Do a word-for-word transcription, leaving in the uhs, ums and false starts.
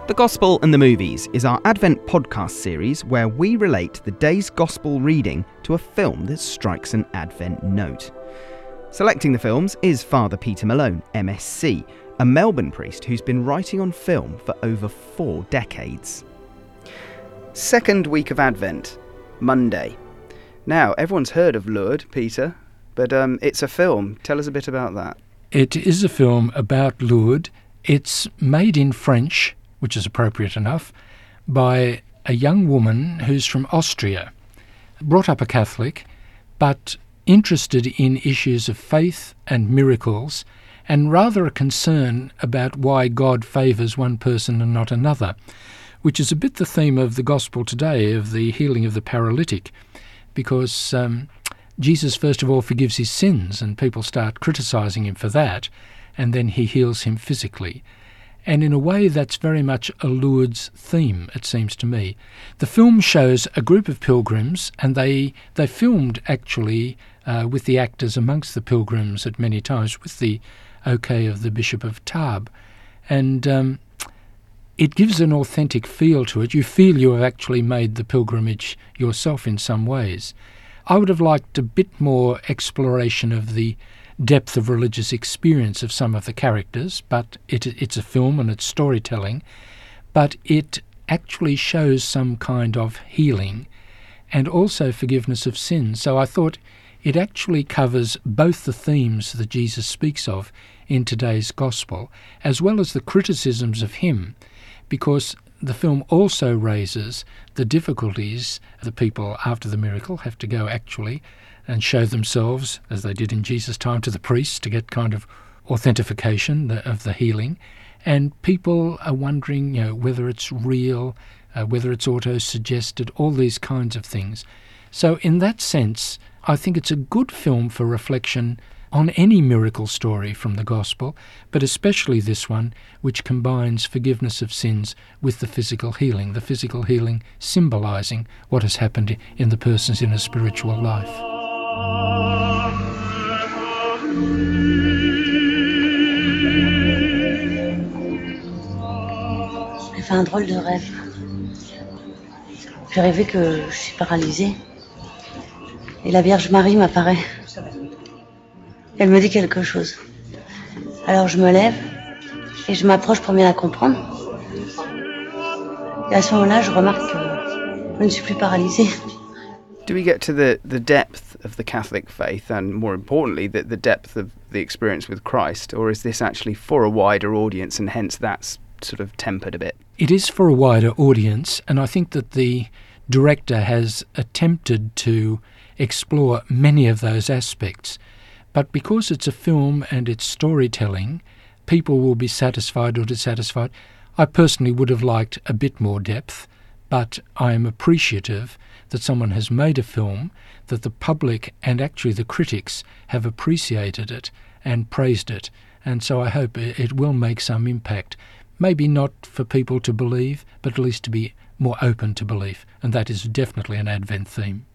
The Gospel and the Movies is our Advent podcast series where we relate the day's Gospel reading to a film that strikes an Advent note. Selecting the films is Father Peter Malone, M S C, a Melbourne priest who's been writing on film for over four decades. Second week of Advent, Monday. Now, everyone's heard of Lourdes, Peter, but um, it's a film. Tell us a bit about that. It is a film about Lourdes. It's made in French, which is appropriate enough, by a young woman who's from Austria, brought up a Catholic, but interested in issues of faith and miracles, and rather a concern about why God favours one person and not another, which is a bit the theme of the Gospel today, of the healing of the paralytic, because um, Jesus first of all forgives his sins, and people start criticising him for that, and then he heals him physically. And in a way, that's very much a Lourdes theme, it seems to me. The film shows a group of pilgrims, and they they filmed actually uh, with the actors amongst the pilgrims at many times, with the okay of the Bishop of Tarbes. And um, it gives an authentic feel to it. You feel you have actually made the pilgrimage yourself in some ways. I would have liked a bit more exploration of the depth of religious experience of some of the characters, but it, it's a film and it's storytelling, but it actually shows some kind of healing and also forgiveness of sins. So I thought it actually covers both the themes that Jesus speaks of in today's Gospel, as well as the criticisms of him, because the film also raises the difficulties the people after the miracle have to go actually and show themselves, as they did in Jesus' time, to the priests to get kind of authentication of the healing. And people are wondering, you know, whether it's real, uh, whether it's auto-suggested, all these kinds of things. So in that sense, I think it's a good film for reflection on any miracle story from the Gospel, but especially this one, which combines forgiveness of sins with the physical healing, the physical healing symbolising what has happened in the person's inner spiritual life. J'ai fait un drôle de rêve. J'ai rêvé que je suis paralysée et la Vierge Marie m'apparaît. Elle me dit quelque chose. Alors je me lève et je m'approche pour bien la comprendre. Et à ce moment-là, je remarque que je ne suis plus paralysée. Do we get to the, the depth of the Catholic faith and, more importantly, the, the depth of the experience with Christ, or is this actually for a wider audience and hence that's sort of tempered a bit? It is for a wider audience, and I think that the director has attempted to explore many of those aspects. But because it's a film and it's storytelling, people will be satisfied or dissatisfied. I personally would have liked a bit more depth, but I am appreciative that someone has made a film, that the public and actually the critics have appreciated it and praised it. And so I hope it will make some impact. Maybe not for people to believe, but at least to be more open to belief. And that is definitely an Advent theme.